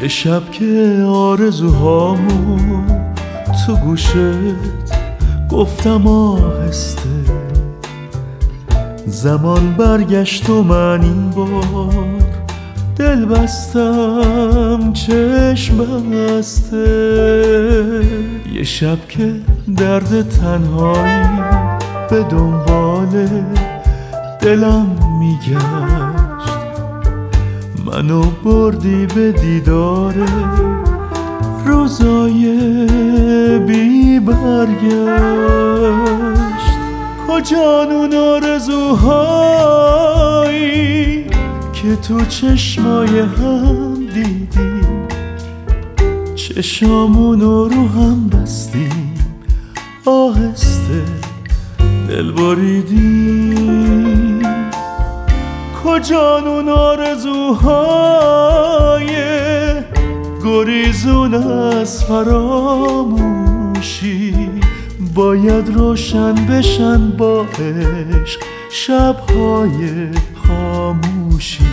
یه شب که آرزوهامو تو گوشت گفتم آهسته، زمان برگشت و من این بار دل بستم چشم بسته. یه شب که درد تنهایی به دنبال دلم میگشت، منو بردی به دیدار روزای بی برگشت. کجان اون آرزوهایی که تو چشمای هم دیدیم، چشامونو رو هم بستیم، آهسته دل بریدیم. کجان اون آرزوهای گریزون از فراموشی، باید روشن بشن با عشق شبهای خاموشی.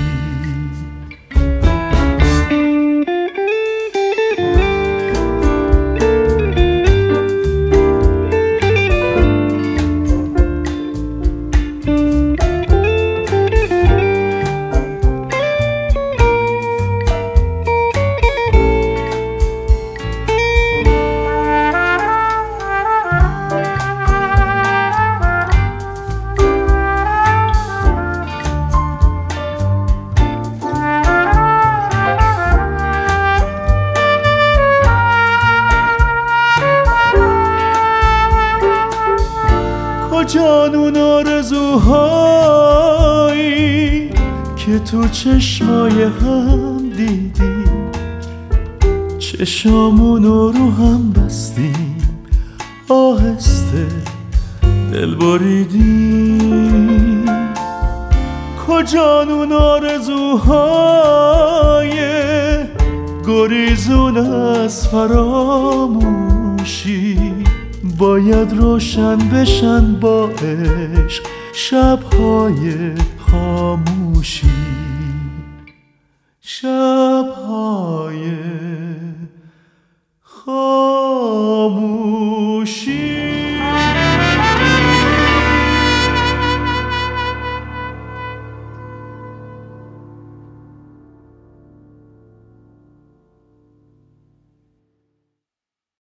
کجان اون آرزوهایی که تو چشمای هم دیدیم، چشامونو رو هم بستیم، آهسته دل بریدیم. کجان اون آرزوهای گریزون از فراموشی، باید روشن بشن با عشق شبهای خاموشی. شبهای